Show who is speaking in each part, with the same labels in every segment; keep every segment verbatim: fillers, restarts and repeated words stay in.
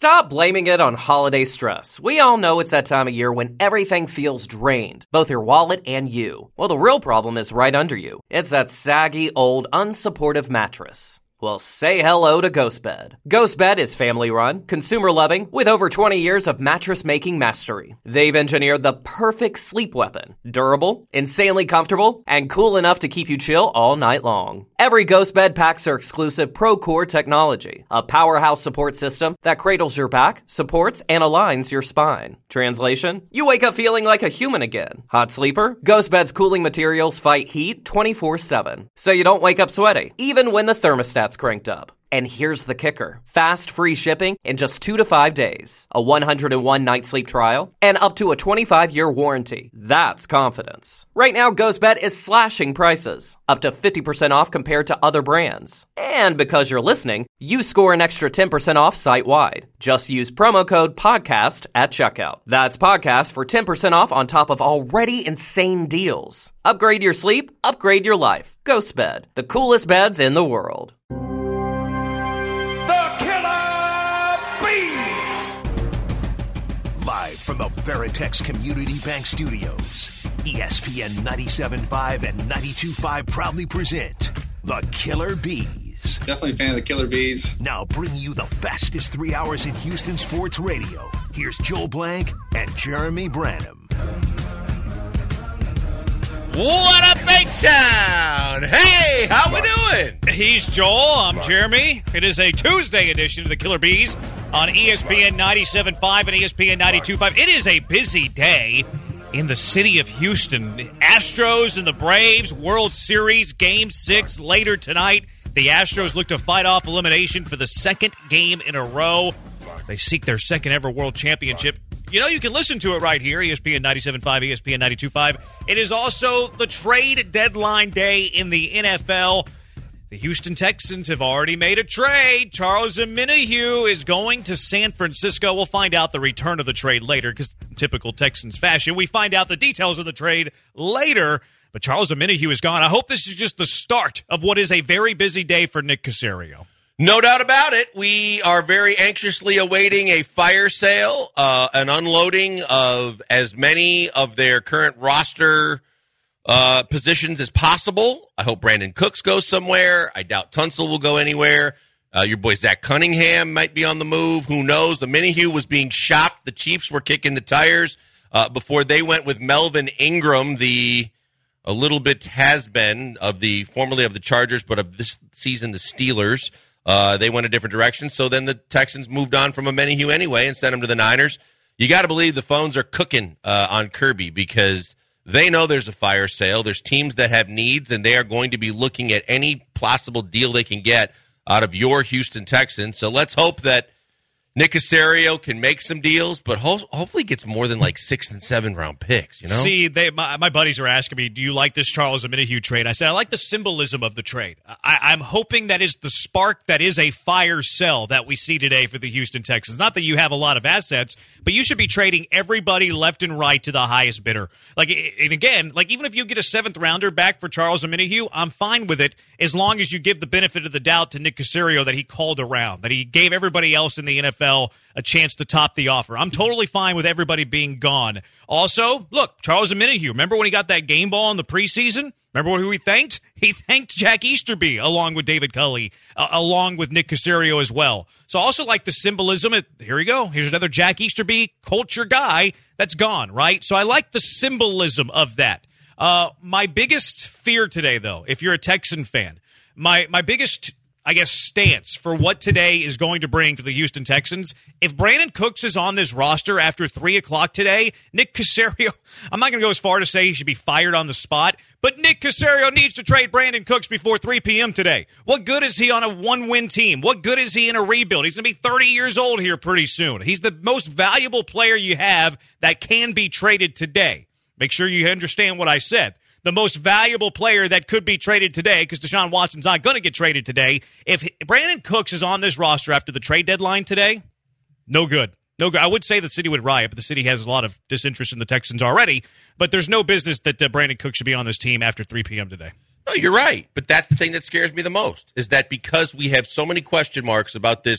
Speaker 1: Stop blaming it on holiday stress. We all know it's that time of year when everything feels drained, both your wallet and you. Well, the real problem is right under you. It's that saggy, old, unsupportive mattress. Well, say hello to GhostBed. GhostBed is family-run, consumer-loving, with over twenty years of mattress-making mastery. They've engineered the perfect sleep weapon. Durable, insanely comfortable, and cool enough to keep you chill all night long. Every GhostBed packs their exclusive ProCore technology, a powerhouse support system that cradles your back, supports, and aligns your spine. Translation? You wake up feeling like a human again. Hot sleeper? GhostBed's cooling materials fight heat twenty-four seven, so you don't wake up sweaty, even when the thermostat's cranked up. And here's the kicker. Fast, free shipping in just two to five days. A one hundred one night sleep trial, and up to a twenty-five year warranty. That's confidence. Right now, GhostBed is slashing prices. Up to fifty percent off compared to other brands. And because you're listening, you score an extra ten percent off site-wide. Just use promo code PODCAST at checkout. That's PODCAST for ten percent off on top of already insane deals. Upgrade your sleep, upgrade your life. GhostBed, the coolest beds in the world.
Speaker 2: Live from the Veritex Community Bank Studios, E S P N ninety-seven point five and ninety-two point five proudly present the Killer Bees.
Speaker 3: Definitely a fan of the Killer Bees.
Speaker 2: Now bringing you the fastest three hours in Houston sports radio. Here's Joel Blank and Jeremy Branham.
Speaker 4: What up, Bankstown? Hey, how we doing?
Speaker 5: He's Joel. I'm Jeremy. It is a Tuesday edition of the Killer Bees on E S P N ninety-seven point five and E S P N ninety-two point five. It is a busy day in the city of Houston. The Astros and the Braves, World Series, Game six later tonight. The Astros look to fight off elimination for the second game in a row. They seek their second ever world championship. You know, you can listen to it right here, E S P N ninety-seven point five, E S P N ninety-two point five. It is also the trade deadline day in the N F L. The Houston Texans have already made a trade. Charles Omenihu is going to San Francisco. We'll find out the return of the trade later because typical Texans fashion. We find out the details of the trade later, but Charles Omenihu is gone. I hope this is just the start of what is a very busy day for Nick Caserio.
Speaker 4: No doubt about it. We are very anxiously awaiting a fire sale, uh, an unloading of as many of their current roster uh, positions as possible. I hope Brandon Cooks goes somewhere. I doubt Tunsil will go anywhere. Uh, your boy Zach Cunningham might be on the move. Who knows? The Omenihu was being shopped. The Chiefs were kicking the tires uh, before they went with Melvin Ingram, the a little bit has-been of the formerly of the Chargers, but of this season the Steelers. Uh, they went a different direction, so then the Texans moved on from Omenihu anyway and sent him to the Niners. You got to believe the phones are cooking uh, on Kirby because they know there's a fire sale. There's teams that have needs, and they are going to be looking at any possible deal they can get out of your Houston Texans. So let's hope that Nick Caserio can make some deals, but ho- hopefully gets more than like six and seven round picks, you know?
Speaker 5: See, they, my, my buddies are asking me, do you like this Charles Omenihu trade? I said, I like the symbolism of the trade. I, I'm hoping that is the spark that is a fire sell that we see today for the Houston Texans. Not that you have a lot of assets, but you should be trading everybody left and right to the highest bidder. Like, and again, like even if you get a seventh rounder back for Charles Omenihu, I'm fine with it as long as you give the benefit of the doubt to Nick Caserio that he called around, that he gave everybody else in the N F L a chance to top the offer. I'm totally fine with everybody being gone. Also, look, Charles Omenihu, remember when he got that game ball in the preseason? Remember who he thanked? He thanked Jack Easterby along with David Culley, uh, along with Nick Caserio as well. So I also like the symbolism. Here we go. Here's another Jack Easterby culture guy that's gone, right? So I like the symbolism of that. Uh, my biggest fear today, though, if you're a Texan fan, my my biggest I guess, stance for what today is going to bring to the Houston Texans. If Brandon Cooks is on this roster after three o'clock today, Nick Caserio, I'm not going to go as far to say he should be fired on the spot, but Nick Caserio needs to trade Brandon Cooks before three p.m. today. What good is he on a one-win team? What good is he in a rebuild? He's going to be thirty years old here pretty soon. He's the most valuable player you have that can be traded today. Make sure you understand what I said. The most valuable player that could be traded today, because Deshaun Watson's not going to get traded today. If Brandon Cooks is on this roster after the trade deadline today, no good. No good. I would say the city would riot, but the city has a lot of disinterest in the Texans already. But there's no business that uh, Brandon Cooks should be on this team after three p.m. today.
Speaker 4: No, you're right. But that's the thing that scares me the most, is that because we have so many question marks about this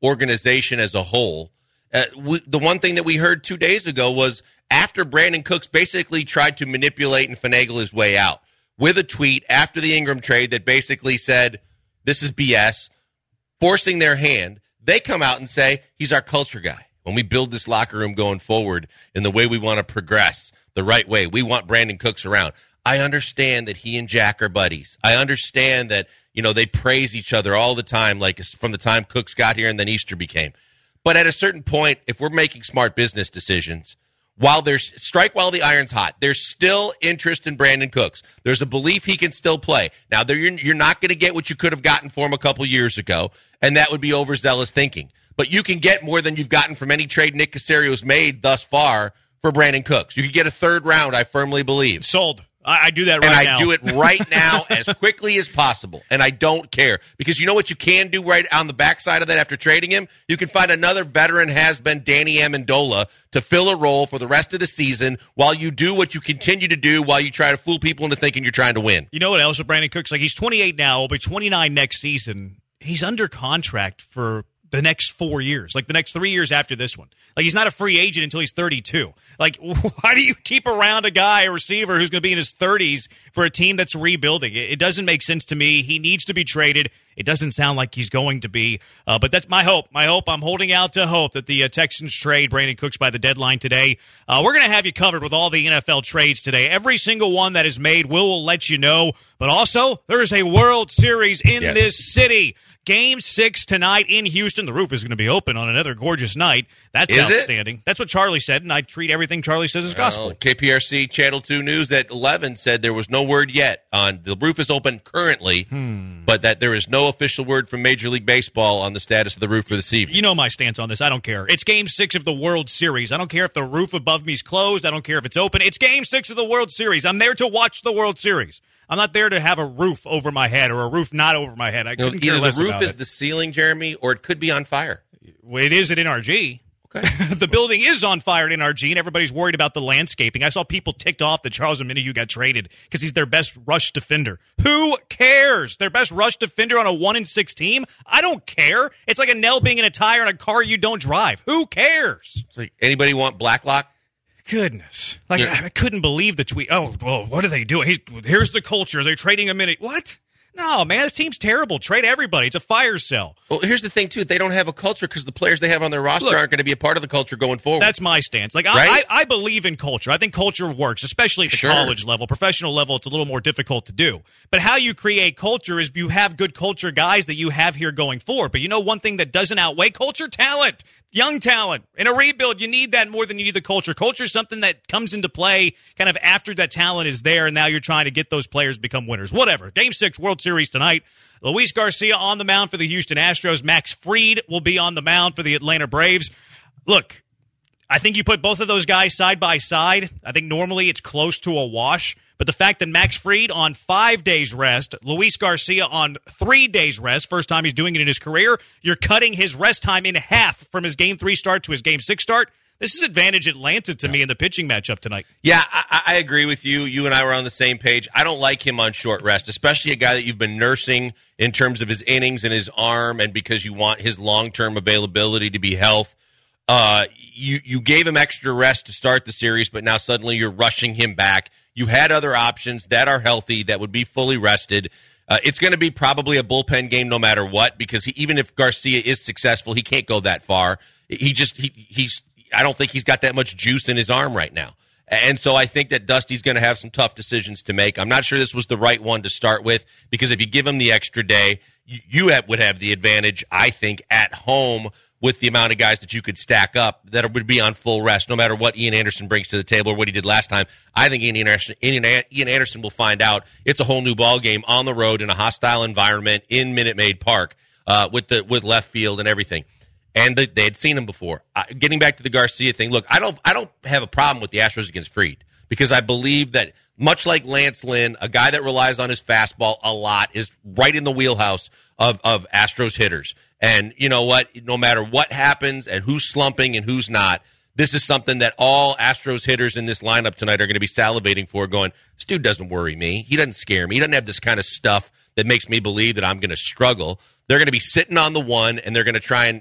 Speaker 4: organization as a whole. Uh, we, the one thing that we heard two days ago was after Brandon Cooks basically tried to manipulate and finagle his way out with a tweet after the Ingram trade that basically said, this is B S, forcing their hand, they come out and say, he's our culture guy. When we build this locker room going forward in the way we want to progress, the right way, we want Brandon Cooks around. I understand that he and Jack are buddies. I understand that, you know, they praise each other all the time, like from the time Cooks got here and then Easter became. But at a certain point, if we're making smart business decisions, while there's strike while the iron's hot, there's still interest in Brandon Cooks. There's a belief he can still play. Now, there, you're, you're not going to get what you could have gotten for him a couple years ago, and that would be overzealous thinking. But you can get more than you've gotten from any trade Nick Caserio's made thus far for Brandon Cooks. You could get a third round, I firmly believe.
Speaker 5: Sold. I, I do that right
Speaker 4: and
Speaker 5: now.
Speaker 4: And I do it right now as quickly as possible. And I don't care. Because you know what you can do right on the backside of that after trading him? You can find another veteran has-been Danny Amendola to fill a role for the rest of the season while you do what you continue to do while you try to fool people into thinking you're trying to win.
Speaker 5: You know what else with Brandon Cooks? Like, he's twenty-eight now, will be twenty-nine next season. He's under contract for the next four years, like the next three years after this one. Like, he's not a free agent until he's thirty-two. Like, why do you keep around a guy, a receiver, who's going to be in his thirties for a team that's rebuilding? It, it doesn't make sense to me. He needs to be traded. It doesn't sound like he's going to be, uh, but that's my hope. My hope, I'm holding out to hope that the uh, Texans trade Brandon Cooks by the deadline today. Uh, we're going to have you covered with all the N F L trades today. Every single one that is made, we'll, we'll let you know. But also, there's a World Series in
Speaker 4: yes.
Speaker 5: this city. Game six tonight in Houston. The roof is going to be open on another gorgeous night. That's
Speaker 4: is
Speaker 5: outstanding.
Speaker 4: It?
Speaker 5: That's what Charlie said, and I treat everything Charlie says as gospel.
Speaker 4: Well, K P R C Channel two News at eleven said there was no word yet on the roof is open currently, hmm. but that there is no official word from Major League Baseball on the status of the roof for this evening.
Speaker 5: You know my stance on this. I don't care. It's Game six of the World Series. I don't care if the roof above me is closed. I don't care if it's open. It's Game six of the World Series. I'm there to watch the World Series. I'm not there to have a roof over my head or a roof not over my head. I couldn't
Speaker 4: you know,
Speaker 5: care less
Speaker 4: either the roof
Speaker 5: about
Speaker 4: is
Speaker 5: it.
Speaker 4: the ceiling, Jeremy, or it could be on fire.
Speaker 5: Well, it is at N R G.
Speaker 4: Okay.
Speaker 5: The building is on fire at N R G, and everybody's worried about the landscaping. I saw people ticked off that Charles Omenihu got traded because he's their best rush defender. Who cares? Their best rush defender on a one and six team? I don't care. It's like a nail being in a tire in a car you don't drive. Who cares?
Speaker 4: It's like, anybody want Blacklock?
Speaker 5: Goodness. Like,
Speaker 4: Yeah.
Speaker 5: I, I couldn't believe the tweet. Oh, well, what are they doing? He's, here's the culture. They're trading a minute. What? No, man, this team's terrible. Trade everybody. It's a fire sale.
Speaker 4: Well, here's the thing, too. They don't have a culture because the players they have on their roster
Speaker 5: Look,
Speaker 4: aren't going to be a part of the culture going forward.
Speaker 5: That's my stance. Like,
Speaker 4: Right?
Speaker 5: I, I, I believe in culture. I think culture works, especially at the
Speaker 4: Sure.
Speaker 5: college level. Professional level, it's a little more difficult to do. But how you create culture is you have good culture guys that you have here going forward. But you know one thing that doesn't outweigh culture? Talent. Young talent. In a rebuild, you need that more than you need the culture. Culture is something that comes into play kind of after that talent is there, and now you're trying to get those players to become winners. Whatever. Game six, World Series tonight. Luis Garcia on the mound for the Houston Astros. Max Fried will be on the mound for the Atlanta Braves. Look, I think you put both of those guys side by side. I think normally it's close to a wash. But the fact that Max Fried on five days rest, Luis Garcia on three days rest, first time he's doing it in his career, you're cutting his rest time in half from his game three start to his game six start. This is advantage Atlanta to me in the pitching matchup tonight.
Speaker 4: Yeah, I, I agree with you. You and I were on the same page. I don't like him on short rest, especially a guy that you've been nursing in terms of his innings and his arm, and because you want his long-term availability to be health. Uh, you, you gave him extra rest to start the series, but now suddenly you're rushing him back. You had other options that are healthy, that would be fully rested. Uh, it's going to be probably a bullpen game no matter what, because he, even if Garcia is successful, he can't go that far. He just he, he's I don't think he's got that much juice in his arm right now. And so I think that Dusty's going to have some tough decisions to make. I'm not sure this was the right one to start with, because if you give him the extra day, you, you have, would have the advantage, I think, at home with the amount of guys that you could stack up that would be on full rest, no matter what Ian Anderson brings to the table or what he did last time. I think Ian Anderson, Ian, Ian Anderson will find out it's a whole new ball game on the road in a hostile environment in Minute Maid Park uh, with the with left field and everything. And they, they had seen him before. Uh, getting back to the Garcia thing, look, I don't I don't have a problem with the Astros against Fried, because I believe that much like Lance Lynn, a guy that relies on his fastball a lot, is right in the wheelhouse of, of Astros hitters. And you know what? No matter what happens and who's slumping and who's not, this is something that all Astros hitters in this lineup tonight are going to be salivating for, going, this dude doesn't worry me. He doesn't scare me. He doesn't have this kind of stuff that makes me believe that I'm going to struggle. They're going to be sitting on the one, and they're going to try and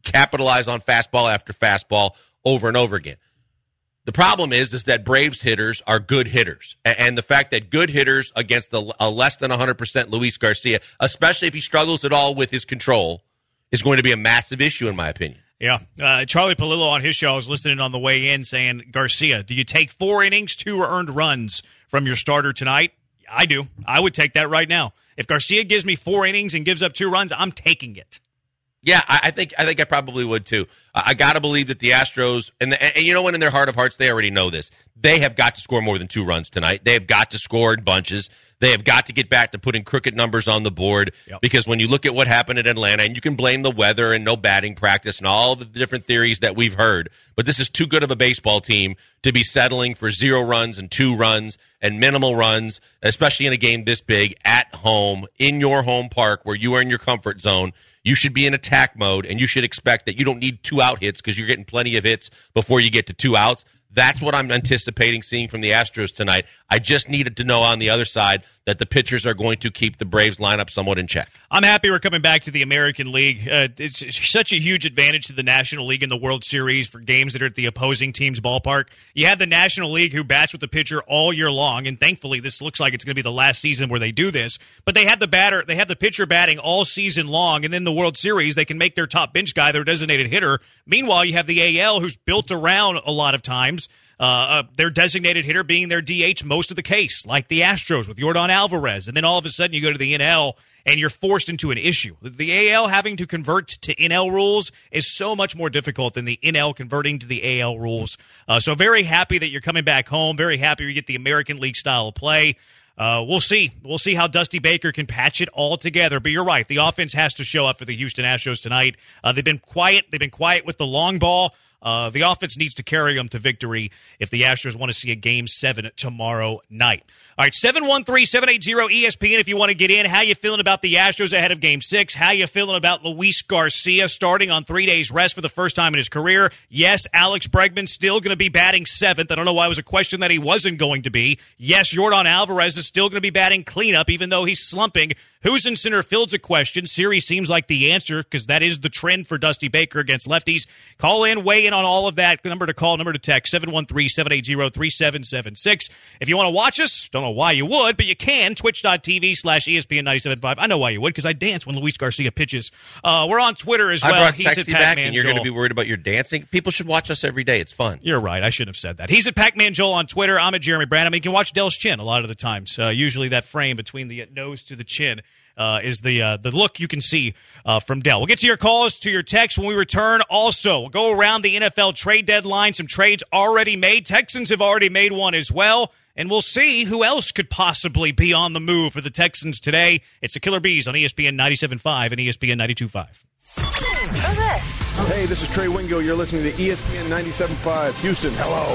Speaker 4: capitalize on fastball after fastball over and over again. The problem is, is that Braves hitters are good hitters. And the fact that good hitters against the, a less than one hundred percent Luis Garcia, especially if he struggles at all with his control, is going to be a massive issue, in my opinion.
Speaker 5: Yeah. Uh, Charlie Palillo on his show, I was listening on the way in, saying, Garcia, do you take four innings, two earned runs from your starter tonight? I do. I would take that right now. If Garcia gives me four innings and gives up two runs, I'm taking it.
Speaker 4: Yeah, I, I think I think I probably would too. I, I got to believe that the Astros, and, the, and you know what, in their heart of hearts, they already know this. They have got to score more than two runs tonight. They have got to score in bunches. They have got to get back to putting crooked numbers on the board, yep. Because when you look at what happened at Atlanta, and you can blame the weather and no batting practice and all the different theories that we've heard, but this is too good of a baseball team to be settling for zero runs and two runs and minimal runs, especially in a game this big, at home, in your home park where you are in your comfort zone. You should be in attack mode, and you should expect that you don't need two out hits because you're getting plenty of hits before you get to two outs. That's what I'm anticipating seeing from the Astros tonight. I just needed to know on the other side that the pitchers are going to keep the Braves lineup somewhat in check.
Speaker 5: I'm happy we're coming back to the American League. Uh, it's such a huge advantage to the National League in the World Series for games that are at the opposing team's ballpark. You have the National League who bats with the pitcher all year long, and thankfully this looks like it's going to be the last season where they do this. But they have the batter, they have the pitcher batting all season long, and then the World Series they can make their top bench guy their designated hitter. Meanwhile, you have the A L who's built around a lot of times Uh, uh, their designated hitter being their D H most of the case, like the Astros with Yordan Alvarez. And then all of a sudden you go to the N L and you're forced into an issue. The A L having to convert to N L rules is so much more difficult than the N L converting to the A L rules. Uh, so very happy that you're coming back home. Very happy you get the American League style of play. Uh, we'll see. We'll see how Dusty Baker can patch it all together. But you're right. The offense has to show up for the Houston Astros tonight. Uh, they've been quiet. They've been quiet with the long ball. Uh, the offense needs to carry them to victory if the Astros want to see a Game seven tomorrow night. All right, seven one three, seven eight zero, E S P N if you want to get in. How you feeling about the Astros ahead of Game six? How you feeling about Luis Garcia starting on three days rest for the first time in his career? Yes, Alex Bregman still going to be batting seventh. I don't know why it was a question that he wasn't going to be. Yes, Yordan Alvarez is still going to be batting cleanup, even though he's slumping. Who's in center field's a question. Siri seems like the answer because that is the trend for Dusty Baker against lefties. Call in, weigh in on all of that. The number to call, number to text, seven one three, seven eight zero, three seven seven six. If you want to watch us, don't know why you would, but you can, twitch.tv slash ESPN ninety-seven point five. I know why you would, because I dance when Luis Garcia pitches. Uh, we're on Twitter as well.
Speaker 4: I brought
Speaker 5: He's
Speaker 4: Sexy
Speaker 5: at
Speaker 4: back,
Speaker 5: Pac-Man
Speaker 4: and you're
Speaker 5: Joel.
Speaker 4: going to be worried about your dancing? People should watch us every day. It's fun.
Speaker 5: You're right. I shouldn't have said that. He's at Pac-Man Joel on Twitter. I'm at Jeremy Branham. I mean, you can watch Dell's chin a lot of the times. Uh, usually that frame between the nose to the chin Uh, is the uh, the look you can see uh, from Dell. We'll get to your calls, to your texts when we return. Also, we'll go around the N F L trade deadline. Some trades already made. Texans have already made one as well. And we'll see who else could possibly be on the move for the Texans today. It's the Killer Bees on E S P N ninety-seven point five and E S P N ninety-two point five.
Speaker 3: Who's this?
Speaker 6: Hey, this is Trey Wingo. You're listening to E S P N ninety-seven point five. Houston, hello.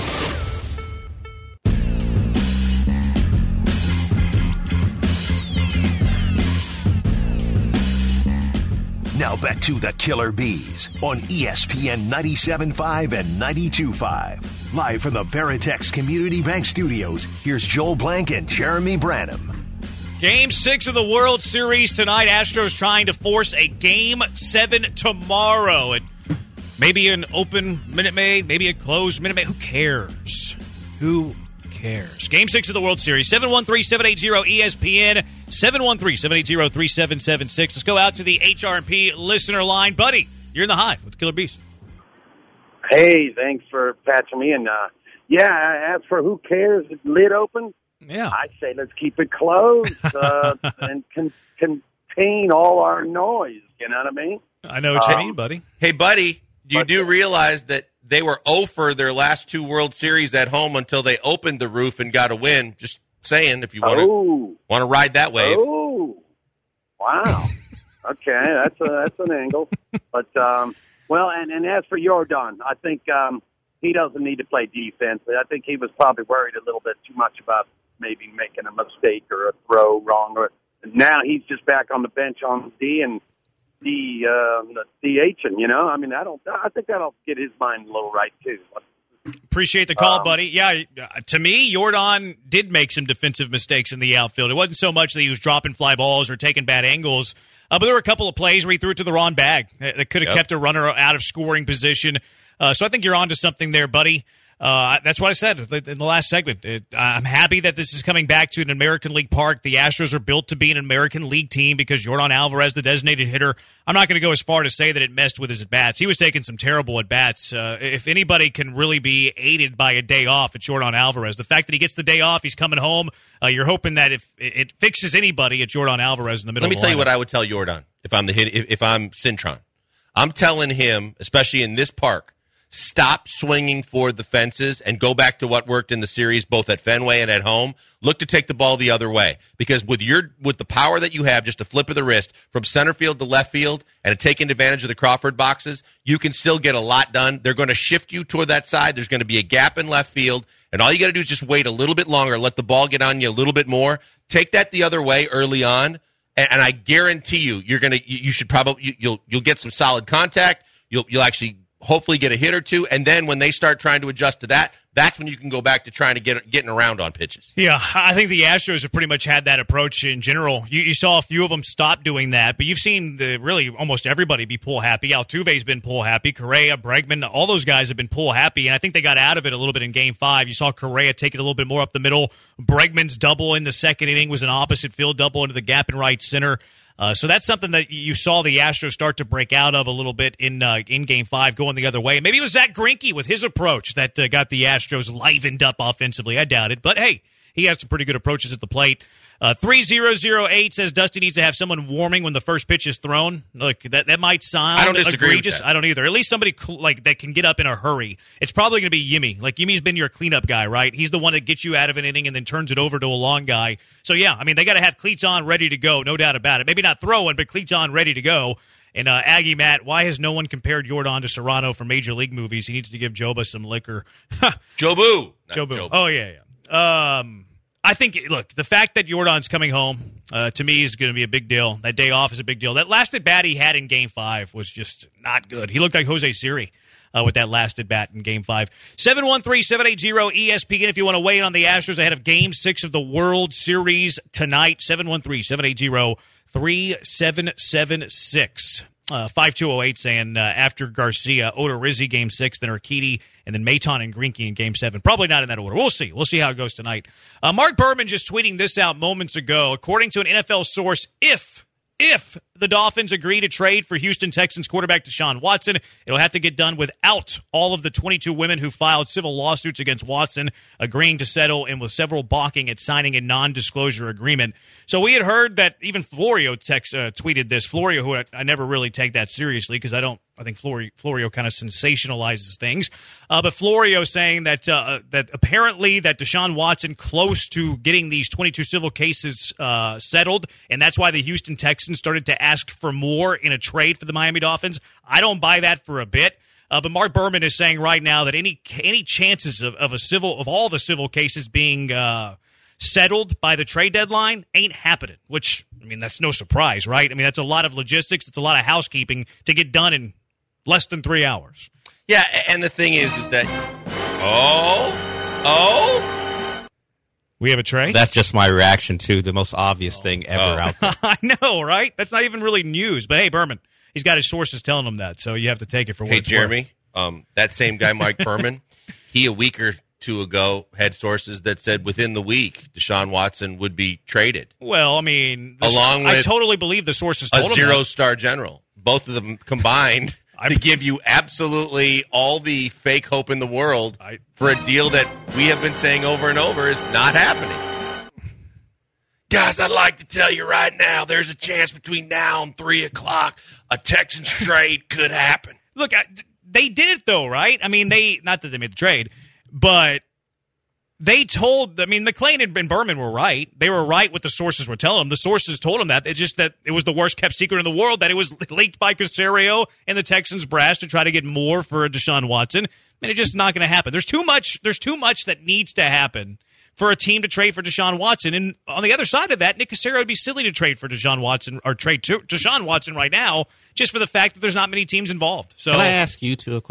Speaker 2: Now back to the Killer Bees on E S P N ninety-seven point five and ninety-two point five. Live from the Veritex Community Bank Studios, here's Joel Blank and Jeremy Branham.
Speaker 5: Game six of the World Series tonight. Astros trying to force a Game seven tomorrow. And maybe an open Minute Maid, maybe a closed Minute Maid. Who cares? Who cares? Game six of the World Series. seven one three, seven eight zero, E S P N. seven one three, seven eight zero, three seven seven six. Let's go out to the H R and P listener line. Buddy, you're in the hive with the Killer Bees.
Speaker 7: Hey, thanks for patching me in. Uh, yeah, as for who cares, lid open,
Speaker 5: Yeah.
Speaker 7: I say let's keep it closed uh, and con- contain all our noise. You know what I mean?
Speaker 5: I know what you
Speaker 7: Um,
Speaker 5: mean, buddy.
Speaker 4: Hey, buddy, you
Speaker 7: But-
Speaker 4: do realize that they were oh for their last two World Series at home until they opened the roof and got a win. Just saying, if you want to
Speaker 7: Oh,
Speaker 4: want to ride that wave.
Speaker 7: oh, wow. Okay, that's a, that's an angle. But um, well, and, and as for Yordan, I think um, he doesn't need to play defense. I think he was probably worried a little bit too much about maybe making a mistake or a throw wrong. Or now he's just back on the bench on D and D uh, D H, and you know, I mean, I don't. I think that'll get his mind a little right too.
Speaker 5: Appreciate the call,
Speaker 7: Um,
Speaker 5: buddy. Yeah, uh, to me, Jordan did make some defensive mistakes in the outfield. It wasn't so much that he was dropping fly balls or taking bad angles, uh, but there were a couple of plays where he threw it to the wrong bag that could have
Speaker 4: Yep.
Speaker 5: kept a runner out of scoring position. Uh, so I think you're onto something there, buddy. Uh, that's what I said in the last segment. It, I'm happy that this is coming back to an American League park. The Astros are built to be an American League team because Jordan Alvarez, the designated hitter, I'm not going to go as far to say that it messed with his at-bats. He was taking some terrible at-bats. Uh, if anybody can really be aided by a day off, it's Jordan Alvarez. The fact that he gets the day off, he's coming home, uh, you're hoping that if it, it fixes anybody, it's Jordan Alvarez in the middle
Speaker 4: Let me
Speaker 5: of the
Speaker 4: tell you
Speaker 5: lineup.
Speaker 4: what I would tell Jordan if I'm the hit, if, if I'm Cintron. I'm telling him, especially in this park, stop swinging for the fences and go back to what worked in the series, both at Fenway and at home. Look to take the ball the other way, because with your with the power that you have, just a flip of the wrist from center field to left field, and taking advantage of the Crawford boxes, you can still get a lot done. They're going to shift you toward that side. There's going to be a gap in left field, and all you got to do is just wait a little bit longer, let the ball get on you a little bit more. Take that the other way early on, and, and I guarantee you, you're gonna you, you should probably you, you'll you'll get some solid contact. You'll you'll actually hopefully get a hit or two, and then when they start trying to adjust to that, that's when you can go back to trying to get getting around on pitches.
Speaker 5: Yeah, I think the Astros have pretty much had that approach in general. You, you saw a few of them stop doing that, but you've seen the really almost everybody be pull happy. Altuve's been pull happy. Correa, Bregman, all those guys have been pull happy, and I think they got out of it a little bit in Game Five. You saw Correa take it a little bit more up the middle. Bregman's double in the second inning was an opposite field double into the gap in right center. Uh, so that's something that you saw the Astros start to break out of a little bit in uh, in Game Five, going the other way. Maybe it was Zach Greinke with his approach that uh, got the Astros livened up offensively. I doubt it, but hey, he had some pretty good approaches at the plate. Uh, three zero zero eight says Dusty needs to have someone warming when the first pitch is thrown. Look, that that might sound
Speaker 4: I don't disagree with
Speaker 5: egregious.
Speaker 4: that.
Speaker 5: I don't either. At least somebody cl- like that can get up in a hurry. It's probably going to be Yimmy. Like Yimmy's been your cleanup guy, right? He's the one that gets you out of an inning and then turns it over to a long guy. So yeah, I mean they got to have cleats on ready to go, no doubt about it. Maybe not throwing, but cleats on ready to go. And uh, Aggie Matt, why has no one compared Jordan to Serrano from Major League movies? He needs to give Joba some liquor.
Speaker 4: Jobu. Not
Speaker 5: Jobu.
Speaker 4: Jobu.
Speaker 5: Oh yeah, yeah. Um, I think look, the fact that Jordan's coming home uh, to me is going to be a big deal. That day off is a big deal. That last at bat he had in Game Five was just not good. He looked like Jose Siri uh, with that last at bat in Game Five. seven one three, seven eight zero, E S P N if you want to weigh in on the Astros ahead of Game Six of the World Series tonight. seven one three, seven eight zero, three seven seven six. Uh, five two oh eight saying uh, after Garcia, Odorizzi Game Six, then Urquidy, and then Maton and Greinke in Game Seven. Probably not in that order. We'll see. We'll see how it goes tonight. Uh, Mark Berman just tweeting this out moments ago. According to an N F L source, if if the Dolphins agree to trade for Houston Texans quarterback Deshaun Watson, it'll have to get done without all of the twenty-two women who filed civil lawsuits against Watson agreeing to settle, and with several balking at signing a non-disclosure agreement. So we had heard that even Florio text, uh, tweeted this. Florio, who I, I never really take that seriously because I don't. I think Florio, Florio kind of sensationalizes things. Uh, but Florio saying that uh, that apparently that Deshaun Watson close to getting these twenty-two civil cases uh, settled, and that's why the Houston Texans started to ask for more in a trade for the Miami Dolphins. I don't buy that for a bit. Uh, but Mark Berman is saying right now that any any chances of, of a civil of all the civil cases being uh, settled by the trade deadline ain't happening. Which I mean, that's no surprise, right? I mean, that's a lot of logistics. It's a lot of housekeeping to get done in less than three hours.
Speaker 4: Yeah, and the thing is, is that oh, oh,
Speaker 5: we have a trade.
Speaker 8: That's just my reaction to the most obvious thing ever
Speaker 4: Oh.
Speaker 8: out there.
Speaker 5: I know, right? That's not even really news. But hey, Berman, he's got his sources telling him that, so you have to take it for what
Speaker 4: hey
Speaker 5: it's
Speaker 4: Jeremy, um, that same guy, Mike Berman, he a week or two ago had sources that said within the week Deshaun Watson would be traded,
Speaker 5: worth. Well, I mean, the,
Speaker 4: Along
Speaker 5: I
Speaker 4: with
Speaker 5: totally believe the sources
Speaker 4: a
Speaker 5: told him that.
Speaker 4: zero-star general. Both of them combined to give you absolutely all the fake hope in the world
Speaker 5: I-
Speaker 4: for a deal that we have been saying over and over is not happening. Guys, I'd like to tell you right now, there's a chance between now and three o'clock a Texans trade could happen.
Speaker 5: Look, I, they did it though, right? I mean, they not that they made the trade, but they told. I mean, McClain and Berman were right. They were right what the sources were telling them. The sources told them that. It's just that it was the worst kept secret in the world that it was leaked by Caserio and the Texans brass to try to get more for Deshaun Watson. And it's just not going to happen. There's too much. There's too much that needs to happen for a team to trade for Deshaun Watson. And on the other side of that, Nick Caserio would be silly to trade for Deshaun Watson or trade to Deshaun Watson right now just for the fact that there's not many teams involved. So
Speaker 8: Can I ask you two a question?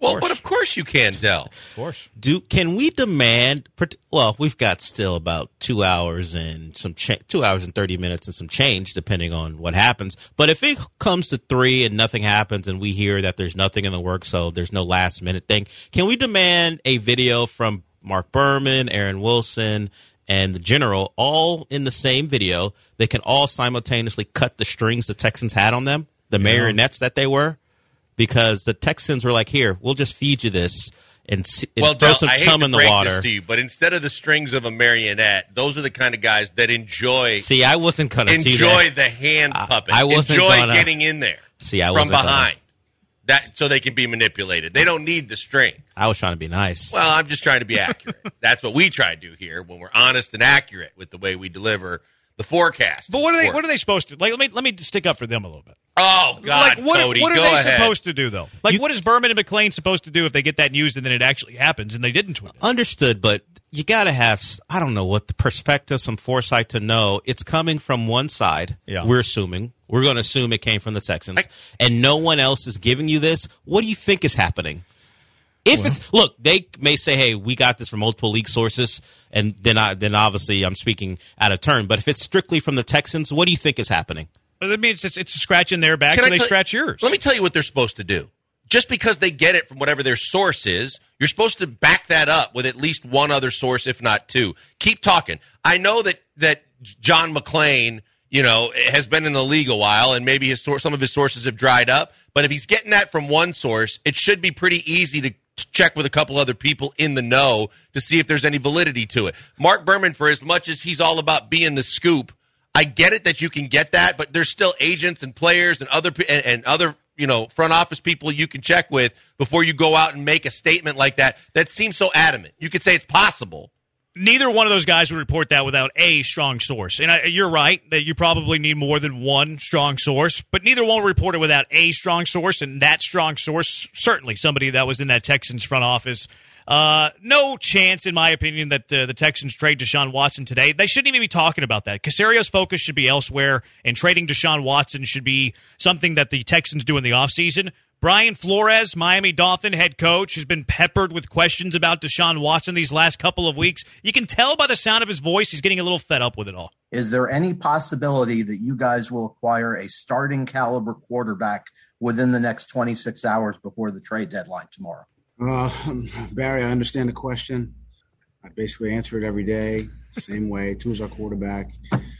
Speaker 4: Well, but of course you can, Del.
Speaker 5: Of course.
Speaker 8: Do can we demand? Well, we've got still about two hours and some cha- two hours and thirty minutes and some change, depending on what happens. But if it comes to three and nothing happens, and we hear that there's nothing in the works, so there's no last minute thing, can we demand a video from Mark Berman, Aaron Wilson, and the general, all in the same video? They can all simultaneously cut the strings the Texans had on them, the yeah. marionettes that they were. Because the Texans were like, here, we'll just feed you this and, and
Speaker 4: well,
Speaker 8: throw
Speaker 4: Del,
Speaker 8: some
Speaker 4: I hate
Speaker 8: chum
Speaker 4: to
Speaker 8: in the
Speaker 4: break
Speaker 8: water.
Speaker 4: This to you, but instead of the strings of a marionette, those are the kind of guys that enjoy.
Speaker 8: See, I wasn't going to
Speaker 4: enjoy the hand puppet.
Speaker 8: I, I wasn't
Speaker 4: enjoy
Speaker 8: gonna,
Speaker 4: getting in there.
Speaker 8: See, I
Speaker 4: from
Speaker 8: wasn't
Speaker 4: behind
Speaker 8: gonna,
Speaker 4: that, so they can be manipulated. They don't need the string.
Speaker 8: I was trying to be nice.
Speaker 4: Well, I'm just trying to be accurate. That's what we try to do here when we're honest and accurate with the way we deliver the forecast.
Speaker 5: But what are they? What are they supposed to? Like, let me let me stick up for them a little bit.
Speaker 4: Oh God,
Speaker 5: like, what,
Speaker 4: Cody,
Speaker 5: what are
Speaker 4: go
Speaker 5: they
Speaker 4: ahead.
Speaker 5: supposed to do though? Like,
Speaker 8: You,
Speaker 5: what is Berman and McClain supposed to do if they get that news and then it actually happens and they didn't tweet it?
Speaker 8: Understood, but you got to have, I don't know, what the perspective, some foresight to know it's coming from one side.
Speaker 5: Yeah.
Speaker 8: We're assuming. We're going to assume it came from the Texans,
Speaker 4: I,
Speaker 8: and no one else is giving you this. What do you think is happening? If well, it's look, they may say, "Hey, we got this from multiple leak sources," and then I, then obviously I'm speaking out of turn. But if it's strictly from the Texans, what do you think is happening?
Speaker 5: I mean, it's, it's a scratch in their back, so they tell, scratch yours.
Speaker 4: Let me tell you what they're supposed to do. Just because they get it from whatever their source is, you're supposed to back that up with at least one other source, if not two. Keep talking. I know that that John McClain, you know, has been in the league a while, and maybe his some of his sources have dried up. But if he's getting that from one source, it should be pretty easy to check with a couple other people in the know to see if there's any validity to it. Mark Berman, for as much as he's all about being the scoop, I get it that you can get that, but there's still agents and players and other and, and other you know front office people you can check with before you go out and make a statement like that. That seems so adamant. You could say it's possible.
Speaker 5: Neither one of those guys would report that without a strong source. And I, you're right that you probably need more than one strong source, but neither one will report it without a strong source, and that strong source, certainly somebody that was in that Texans front office. Uh, no chance, in my opinion, that uh, the Texans trade Deshaun Watson today. They shouldn't even be talking about that. Casario's focus should be elsewhere, and trading Deshaun Watson should be something that the Texans do in the offseason. Brian Flores, Miami Dolphin head coach, has been peppered with questions about Deshaun Watson these last couple of weeks. You can tell by the sound of his voice he's getting a little fed up with it all.
Speaker 9: Is there any possibility that you guys will acquire a starting caliber quarterback within the next twenty-six hours before the trade deadline tomorrow?
Speaker 10: Uh, Barry, I understand the question. I basically answer it every day, same way. Tua's our quarterback.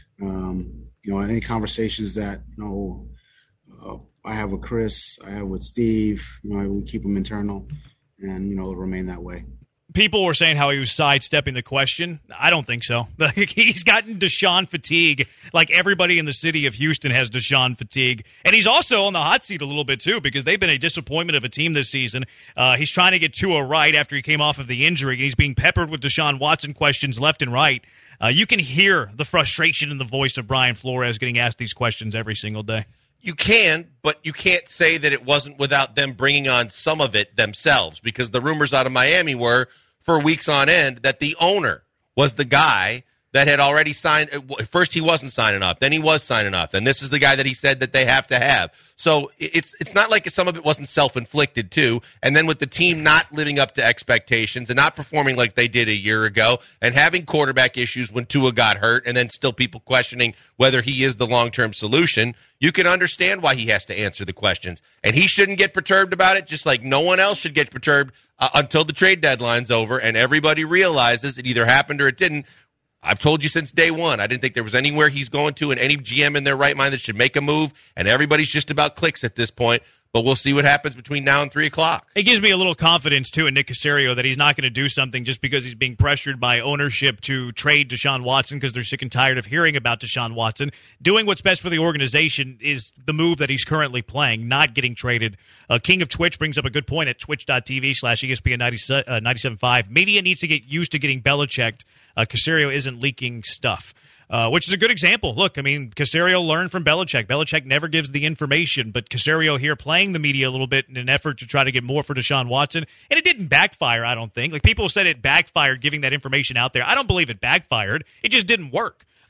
Speaker 10: Um, you know, any conversations that, you know, uh, I have with Chris, I have with Steve, you know, we keep them internal, and, you know, it'll remain that way.
Speaker 5: People were saying how he was sidestepping the question. I don't think so. He's gotten Deshaun fatigue, like everybody in the city of Houston has Deshaun fatigue. And he's also on the hot seat a little bit, too, because they've been a disappointment of a team this season. Uh, he's trying to get Tua right after he came off of the injury. He's being peppered with Deshaun Watson questions left and right. Uh, you can hear the frustration in the voice of Brian Flores getting asked these questions every single day.
Speaker 4: You can, but you can't say that it wasn't without them bringing on some of it themselves, because the rumors out of Miami were for weeks on end that the owner was the guy that had already signed. First, he wasn't signing up. Then he was signing up. And this is the guy that he said that they have to have. So it's it's not like some of it wasn't self-inflicted, too. And then with the team not living up to expectations and not performing like they did a year ago and having quarterback issues when Tua got hurt and then still people questioning whether he is the long-term solution, you can understand why he has to answer the questions. And he shouldn't get perturbed about it, just like no one else should get perturbed uh, until the trade deadline's over and everybody realizes it either happened or it didn't. I've told you since day one, I didn't think there was anywhere he's going to and any G M in their right mind that should make a move, and everybody's just about clicks at this point. But we'll see what happens between now and three o'clock.
Speaker 5: It gives me a little confidence, too, in Nick Caserio that he's not going to do something just because he's being pressured by ownership to trade Deshaun Watson because they're sick and tired of hearing about Deshaun Watson. Doing what's best for the organization is the move that he's currently playing, not getting traded. Uh, King of Twitch brings up a good point at twitch.tv slash ESPN ninety-seven point five. Media needs to get used to getting Belichicked. Uh, Caserio isn't leaking stuff. Uh, which is a good example. Look, I mean, Caserio learned from Belichick. Belichick never gives the information, but Caserio here playing the media a little bit in an effort to try to get more for Deshaun Watson. And it didn't backfire, I don't think. Like, people said it backfired giving that information out there. I don't believe it backfired. It just didn't work.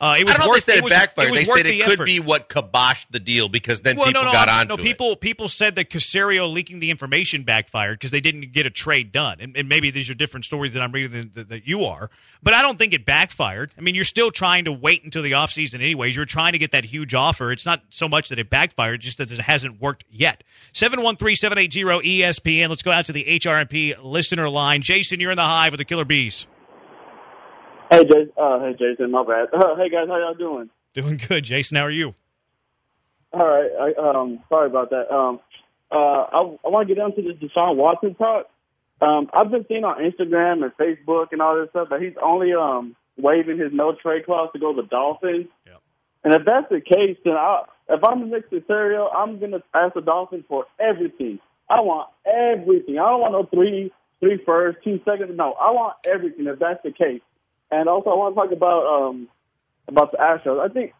Speaker 5: Uh, it was
Speaker 4: I don't know
Speaker 5: worth,
Speaker 4: if they said it,
Speaker 5: was,
Speaker 4: backfired.
Speaker 5: It
Speaker 4: they said
Speaker 5: the
Speaker 4: it could
Speaker 5: effort.
Speaker 4: be what kiboshed the deal because then
Speaker 5: well,
Speaker 4: people
Speaker 5: no, no,
Speaker 4: got
Speaker 5: no,
Speaker 4: onto
Speaker 5: no, people, People said that Caserio leaking the information backfired because they didn't get a trade done. And, and maybe these are different stories that I'm reading than, than, that you are. But I don't think it backfired. I mean, you're still trying to wait until the offseason anyways. You're trying to get that huge offer. It's not so much that it backfired, just that it hasn't worked yet. seven one three, seven eight zero, E S P N. Let's go out to the H R M P listener line. Jason, you're in the Hive with the Killer Bees.
Speaker 11: Hey, Jason. Uh, hey, Jason. My bad. Uh, hey, guys. How y'all doing?
Speaker 5: Doing good, Jason. How are you?
Speaker 11: All right. I, um, sorry about that. Um, uh, I, I want to get down to this Deshaun Watson talk. Um, I've been seeing on Instagram and Facebook and all this stuff that he's only um, waiving his no trade clause to go to the Dolphins.
Speaker 5: Yep.
Speaker 11: And if that's the case, then I, if I'm the next Caserio, I'm going to ask the Dolphins for everything. I want everything. I don't want no three, three first, two seconds. No, I want everything if that's the case. And also, I want to talk about um, about the Astros. I think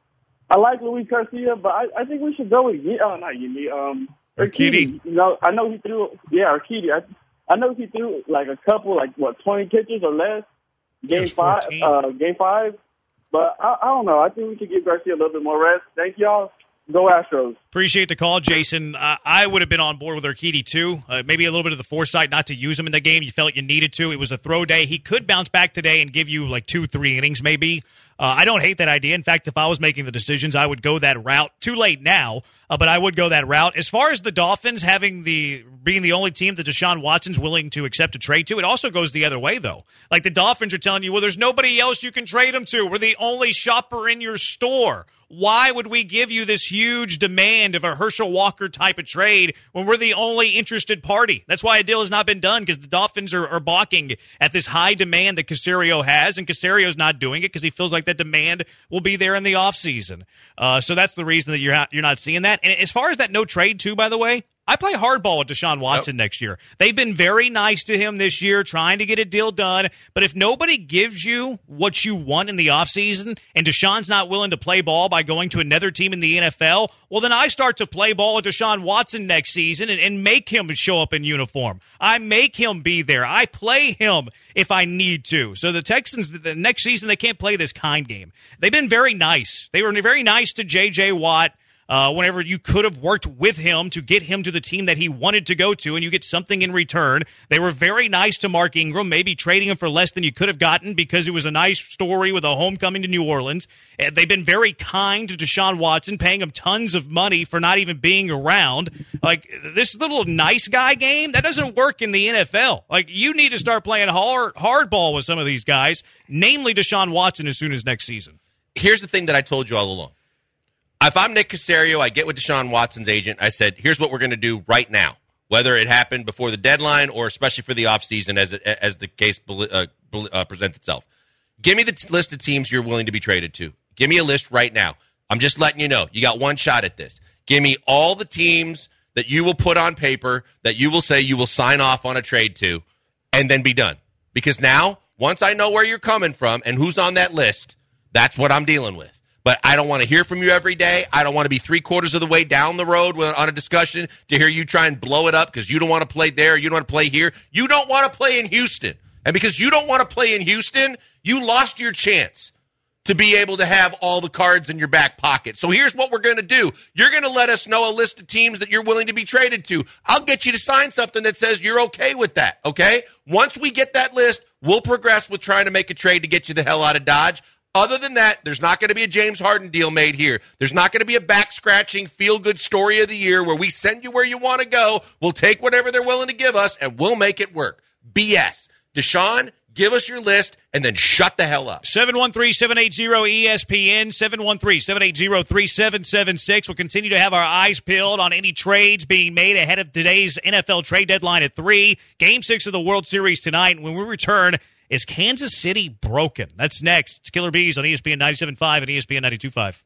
Speaker 11: I like Luis Garcia, but I, I think we should go with oh, not Yumi, um,
Speaker 5: Urquidy.
Speaker 11: You know, I know he threw yeah, Urquidy. I, I know he threw like a couple, like what, twenty pitches or less, game five, uh, game five. But I, I don't know. I think we should give Garcia a little bit more rest. Thank y'all. Go Astros.
Speaker 5: Appreciate the call, Jason. Uh, I would have been on board with Urquidy, too. Uh, maybe a little bit of the foresight not to use him in the game. You felt you needed to. It was a throw day. He could bounce back today and give you like two, three innings maybe. Uh, I don't hate that idea. In fact, if I was making the decisions, I would go that route. Too late now, uh, but I would go that route. As far as the Dolphins having the being the only team that Deshaun Watson's willing to accept a trade to, it also goes the other way, though. Like the Dolphins are telling you, well, there's nobody else you can trade him to. We're the only shopper in your store. Why would we give you this huge demand of a Herschel Walker type of trade when we're the only interested party? That's why a deal has not been done, because the Dolphins are, are balking at this high demand that Caserio has, and Caserio's not doing it because he feels like that demand will be there in the offseason. Uh, so that's the reason that you're not, you're not seeing that. And as far as that no trade, too, by the way, I play hardball with Deshaun Watson yep. next year. They've been very nice to him this year, trying to get a deal done. But if nobody gives you what you want in the offseason and Deshaun's not willing to play ball by going to another team in the N F L, well, then I start to play ball with Deshaun Watson next season and, and make him show up in uniform. I make him be there. I play him if I need to. So the Texans, the next season, they can't play this kind game. They've been very nice. They were very nice to J J. Watt. Uh, whenever you could have worked with him to get him to the team that he wanted to go to, and you get something in return. They were very nice to Mark Ingram, maybe trading him for less than you could have gotten because it was a nice story with a homecoming to New Orleans. Uh, they've been very kind to Deshaun Watson, paying him tons of money for not even being around. Like, this little nice guy game, that doesn't work in the N F L. Like, you need to start playing hard hardball with some of these guys, namely Deshaun Watson, as soon as next season.
Speaker 4: Here's the thing that I told you all along. If I'm Nick Caserio, I get with Deshaun Watson's agent. I said, here's what we're going to do right now, whether it happened before the deadline or especially for the offseason as it, as the case uh, uh, presents itself. Give me the t- list of teams you're willing to be traded to. Give me a list right now. I'm just letting you know. You got one shot at this. Give me all the teams that you will put on paper that you will say you will sign off on a trade to and then be done. Because now, once I know where you're coming from and who's on that list, that's what I'm dealing with. But I don't want to hear from you every day. I don't want to be three quarters of the way down the road on a discussion to hear you try and blow it up because you don't want to play there, you don't want to play here. You don't want to play in Houston. And because you don't want to play in Houston, you lost your chance to be able to have all the cards in your back pocket. So here's what we're going to do. You're going to let us know a list of teams that you're willing to be traded to. I'll get you to sign something that says you're okay with that, okay? Once we get that list, we'll progress with trying to make a trade to get you the hell out of Dodge. Other than that, there's not going to be a James Harden deal made here. There's not going to be a back-scratching, feel-good story of the year where we send you where you want to go. We'll take whatever they're willing to give us, and we'll make it work. B S. Deshaun, give us your list, and then shut the hell up.
Speaker 5: seven one three, seven eight zero, E S P N, seven one three, seven eight zero, three seven seven six. We'll continue to have our eyes peeled on any trades being made ahead of today's N F L trade deadline at three. Game six of the World Series tonight. When we return, is Kansas City broken? That's next. It's Killer Bees on E S P N ninety-seven point five and E S P N ninety-two point five.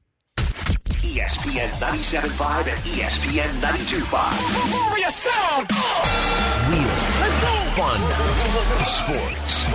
Speaker 2: E S P N ninety-seven point five and E S P N ninety-two point five.
Speaker 3: Warrior sound!
Speaker 2: Real. Let's go! Fun. Sports.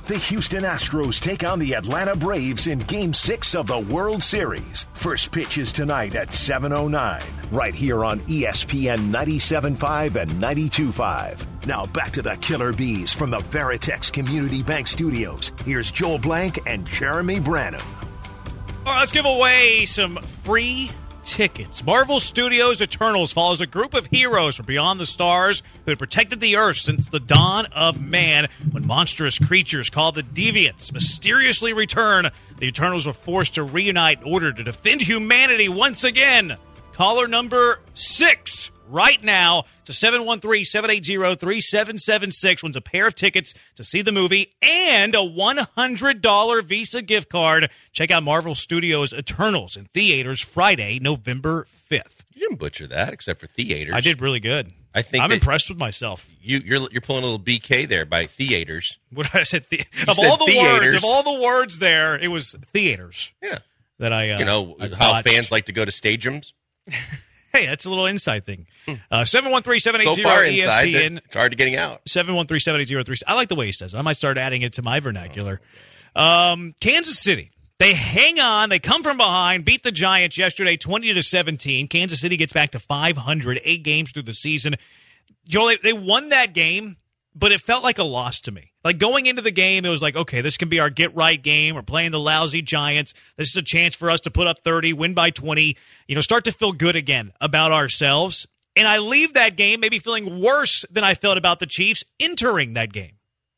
Speaker 2: The Houston Astros take on the Atlanta Braves in Game six of the World Series. First pitch is tonight at seven oh nine, right here on E S P N ninety-seven point five and ninety-two point five. Now back to the Killer Bees from the Veritex Community Bank Studios. Here's Joel Blank and Jeremy Branham.
Speaker 5: All right, let's give away some free tickets. Marvel Studios Eternals follows a group of heroes from beyond the stars who had protected the Earth since the dawn of man. When monstrous creatures called the Deviants mysteriously return, the Eternals were forced to reunite in order to defend humanity once again. Caller number six right now to seven one three, seven eight zero, three seven seven six wins a pair of tickets to see the movie and a one hundred dollars Visa gift card. Check out Marvel Studios Eternals in theaters Friday, November fifth.
Speaker 4: You didn't butcher that, except for theaters.
Speaker 5: I did really good.
Speaker 4: I think
Speaker 5: I'm impressed with myself.
Speaker 4: You, you're you're pulling a little B K there by theaters.
Speaker 5: What I said, the,
Speaker 4: you
Speaker 5: of
Speaker 4: said
Speaker 5: all the
Speaker 4: theaters.
Speaker 5: words, of all the words there, it was theaters.
Speaker 4: Yeah,
Speaker 5: that I uh,
Speaker 4: you know
Speaker 5: I
Speaker 4: how
Speaker 5: botched.
Speaker 4: fans like to go to stadiums.
Speaker 5: Hey, that's a little inside thing. Uh, seven one three, seven eight
Speaker 4: So
Speaker 5: zero,
Speaker 4: far
Speaker 5: E S
Speaker 4: inside
Speaker 5: P N.
Speaker 4: that it's hard to getting out.
Speaker 5: seven one three, seven eight zero, three I like the way he says it. I might start adding it to my vernacular. Um, Kansas City. They hang on. They come from behind, beat the Giants yesterday twenty to seventeen. Kansas City gets back to five hundred, eight games through the season. Joel, they, they won that game, but it felt like a loss to me. Like going into the game, it was like, okay, this can be our get-right game. We're playing the lousy Giants. This is a chance for us to put up thirty, win by twenty, you know, start to feel good again about ourselves. And I leave that game maybe feeling worse than I felt about the Chiefs entering that game.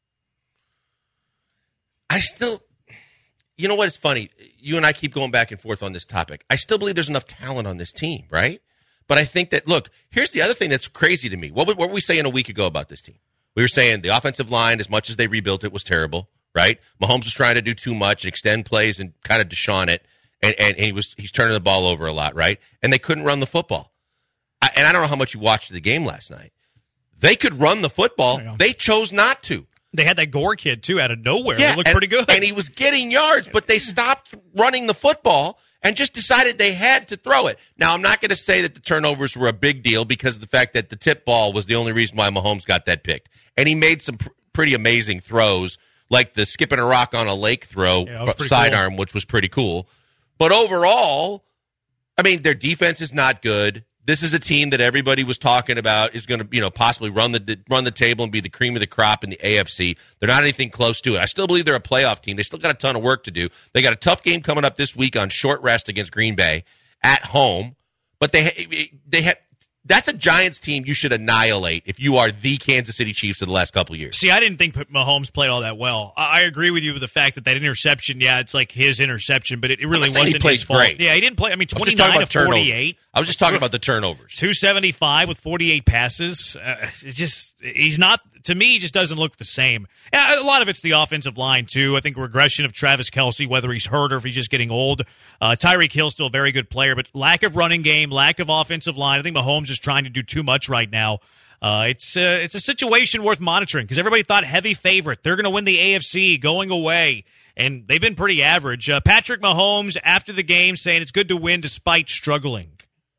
Speaker 4: I still, you know what is funny? You and I keep going back and forth on this topic. I still believe there's enough talent on this team, right? But I think that, look, here's the other thing that's crazy to me. What, what were we saying a week ago about this team? We were saying the offensive line, as much as they rebuilt it, was terrible, right? Mahomes was trying to do too much, extend plays, and kind of Deshaun it, and, and, and he was he's turning the ball over a lot, right? And they couldn't run the football. I, and I don't know how much you watched the game last night. They could run the football. They chose not to.
Speaker 5: They had that Gore kid, too, out of nowhere.
Speaker 4: Yeah,
Speaker 5: He looked
Speaker 4: and,
Speaker 5: pretty good.
Speaker 4: And he was getting yards, but they stopped running the football and just decided they had to throw it. Now, I'm not going to say that the turnovers were a big deal because of the fact that the tip ball was the only reason why Mahomes got that picked. And he made some pr- pretty amazing throws, like the skipping a rock on a lake throw,
Speaker 5: Yeah,
Speaker 4: sidearm,
Speaker 5: cool.
Speaker 4: which was pretty cool. But overall, I mean, their defense is not good. This is a team that everybody was talking about is going to, you know, possibly run the run the table and be the cream of the crop in the A F C. They're not anything close to it. I still believe they're a playoff team. They still got a ton of work to do. They got a tough game coming up this week on short rest against Green Bay at home. But they they have that's a Giants team you should annihilate if you are the Kansas City Chiefs of the last couple of years.
Speaker 5: See, I didn't think Mahomes played all that well. I agree with you with the fact that that interception, yeah, it's like his interception, but it, it really wasn't
Speaker 4: he played
Speaker 5: his fault.
Speaker 4: great.
Speaker 5: Yeah, he didn't play. I mean,
Speaker 4: I was just talking
Speaker 5: twenty-nine
Speaker 4: about
Speaker 5: to forty-eight.
Speaker 4: turnovers. I was just talking about the turnovers.
Speaker 5: two seventy-five with forty-eight passes. Uh, it just he's not to me. He just doesn't look the same. Yeah, a lot of it's the offensive line too. I think regression of Travis Kelce, whether he's hurt or if he's just getting old. Uh, Tyreek Hill's still a very good player, but lack of running game, lack of offensive line. I think Mahomes is trying to do too much right now. Uh, it's uh, it's a situation worth monitoring because everybody thought heavy favorite. They're going to win the A F C going away, and they've been pretty average. Uh, Patrick Mahomes after the game saying it's good to win despite struggling.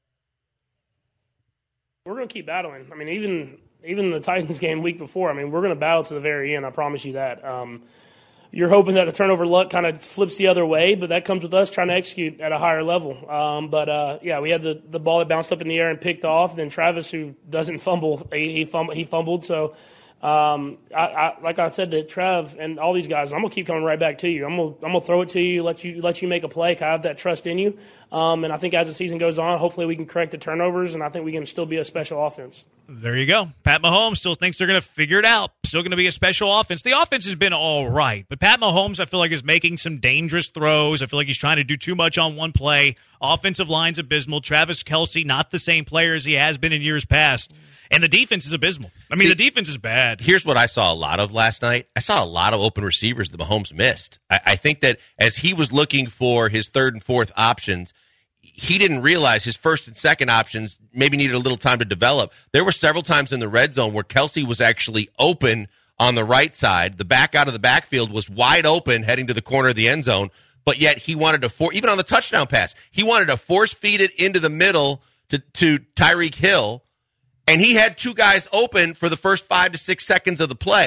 Speaker 12: We're going to keep battling. I mean, even even the Titans game week before, I mean, we're going to battle to the very end. I promise you that. Um, you're hoping that the turnover luck kind of flips the other way, but that comes with us trying to execute at a higher level. Um, but, uh, yeah, we had the, the ball that bounced up in the air and picked off. Then Travis, who doesn't fumble, he, he, fumbled, he fumbled. So, um, I, I, like I said to Trev and all these guys, I'm going to keep coming right back to you. I'm going to I'm gonna throw it to you, let you let you make a play. I have that trust in you. Um, and I think as the season goes on, hopefully we can correct the turnovers, and I think we can still be a special offense.
Speaker 5: There you go. Pat Mahomes still thinks they're going to figure it out. Still going to be a special offense. The offense has been all right, but Pat Mahomes, I feel like, is making some dangerous throws. I feel like he's trying to do too much on one play. Offensive line's abysmal. Travis Kelce, not the same player as he has been in years past. And the defense is abysmal. I mean,
Speaker 4: See,
Speaker 5: the defense is bad.
Speaker 4: Here's what I saw a lot of last night. I saw a lot of open receivers that Mahomes missed. I, I think that as he was looking for his third and fourth options, he didn't realize his first and second options maybe needed a little time to develop. There were several times in the red zone where Kelce was actually open on the right side. The back out of the backfield was wide open heading to the corner of the end zone, but yet he wanted to, for, even on the touchdown pass, he wanted to force feed it into the middle to, to Tyreek Hill, and he had two guys open for the first five to six seconds of the play.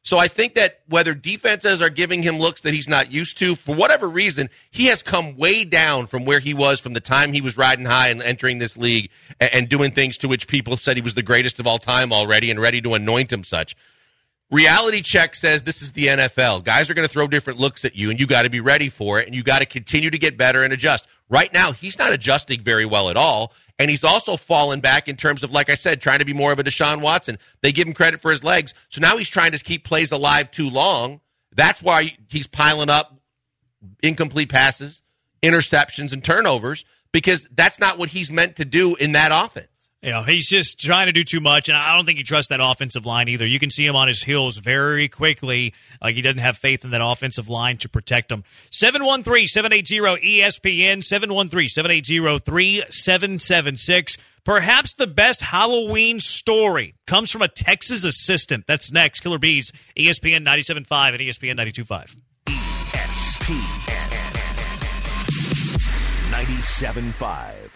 Speaker 4: So I think that whether defenses are giving him looks that he's not used to, for whatever reason, he has come way down from where he was from the time he was riding high and entering this league and, and doing things to which people said he was the greatest of all time already and ready to anoint him such. Reality check says this is the N F L. Guys are going to throw different looks at you, and you got to be ready for it, and you got to continue to get better and adjust. Right now, he's not adjusting very well at all, and he's also fallen back in terms of, like I said, trying to be more of a Deshaun Watson. They give him credit for his legs, so now he's trying to keep plays alive too long. That's why he's piling up incomplete passes, interceptions, and turnovers, because that's not what he's meant to do in that offense.
Speaker 5: You know, he's just trying to do too much, and I don't think you trust that offensive line either. You can see him on his heels very quickly, like he doesn't have faith in that offensive line to protect him. seven one three, seven eight zero, E S P N, seven one three, seven eight zero, three seven seven six. Perhaps the best Halloween story comes from a Texas assistant. That's next. Killer Bees, E S P N ninety-seven point five and E S P N ninety-two point five.
Speaker 2: E S P N ninety-seven point five.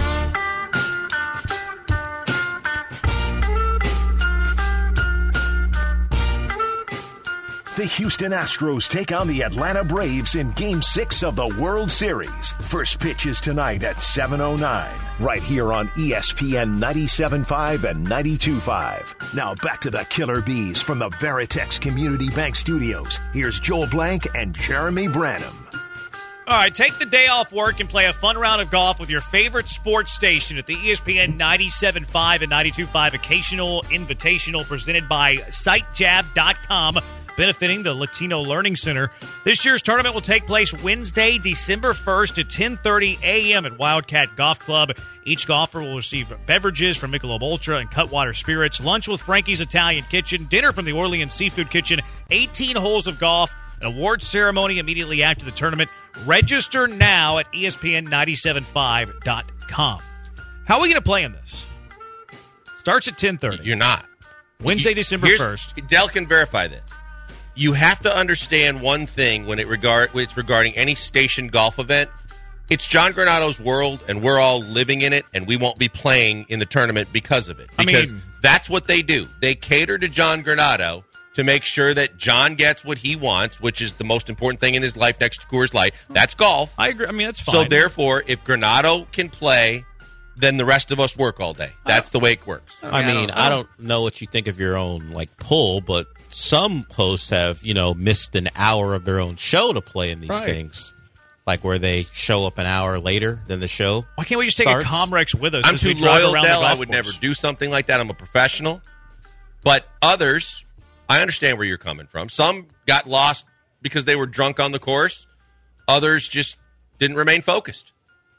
Speaker 2: The Houston Astros take on the Atlanta Braves in Game six of the World Series. First pitch is tonight at seven oh nine, right here on E S P N ninety-seven point five and ninety-two point five. Now back to the Killer Bees from the Veritex Community Bank Studios. Here's Joel Blank and Jeremy Branham.
Speaker 5: All right, take the day off work and play a fun round of golf with your favorite sports station at the E S P N ninety-seven point five and ninety-two point five Occasional Invitational presented by Site Jab dot com. Benefiting the Latino Learning Center. This year's tournament will take place Wednesday, December first at ten thirty a.m. at Wildcat Golf Club. Each golfer will receive beverages from Michelob Ultra and Cutwater Spirits, lunch with Frankie's Italian Kitchen, dinner from the Orleans Seafood Kitchen, eighteen holes of golf, an awards ceremony immediately after the tournament. Register now at E S P N ninety-seven point five dot com. How are we going to play in this? Starts at ten thirty.
Speaker 4: You're not.
Speaker 5: Wednesday, December first.
Speaker 4: Dell can verify this. You have to understand one thing when it regard when it's regarding any station golf event. It's John Granado's world, and we're all living in it, and we won't be playing in the tournament because of it. Because I mean, that's what they do. They cater to John Granado to make sure that John gets what he wants, which is the most important thing in his life next to Coors Light. That's golf.
Speaker 5: I agree. I mean, that's fine.
Speaker 4: So, therefore, if Granado can play, then the rest of us work all day. That's the way it works.
Speaker 8: I mean, I don't know what you think of your own, like, pull, but some hosts have, you know, missed an hour of their own show to play in these right. things. Like where they show up an hour later than the show.
Speaker 5: Why can't we just
Speaker 8: starts?
Speaker 5: take a Comrex with us?
Speaker 4: I'm too loyal, Dell. I would course. never do something like that. I'm a professional. But others, I understand where you're coming from. Some got lost because they were drunk on the course. Others just didn't remain focused.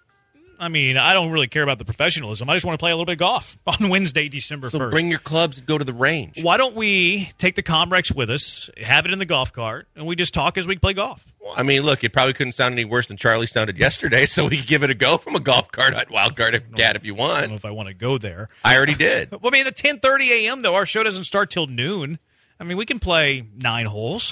Speaker 5: I mean, I don't really care about the professionalism. I just want to play a little bit of golf on Wednesday, December first.
Speaker 4: So bring your clubs and go to the range.
Speaker 5: Why don't we take the Comrex with us, have it in the golf cart, and we just talk as we play golf?
Speaker 4: Well, I mean, look, it probably couldn't sound any worse than Charlie sounded yesterday, so we could give it a go from a golf cart at Wildcard if, Cat if you want.
Speaker 5: I don't know if I want to go there.
Speaker 4: I already did.
Speaker 5: Well, I mean, at ten thirty a.m., though, our show doesn't start till noon. I mean, we can play nine holes.